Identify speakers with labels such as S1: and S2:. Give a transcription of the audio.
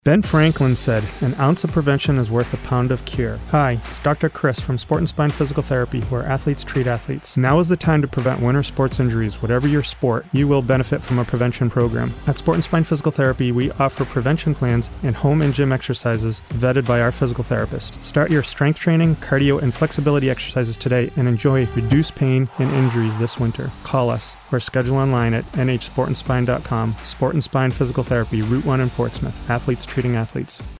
S1: Ben Franklin said, "An ounce of prevention is worth a pound of cure." Hi, it's Dr. Chris from Sport and Spine Physical Therapy, where athletes treat athletes. Now is the time to prevent winter sports injuries. Whatever your sport, you will benefit from a prevention program. At Sport and Spine Physical Therapy, we offer prevention plans and home and gym exercises vetted by our physical therapists. Start your strength training, cardio, and flexibility exercises today and enjoy reduced pain and injuries this winter. Call us or schedule online at nhsportandspine.com. Sport and Spine Physical Therapy, Route 1 in Portsmouth. Athletes treating athletes.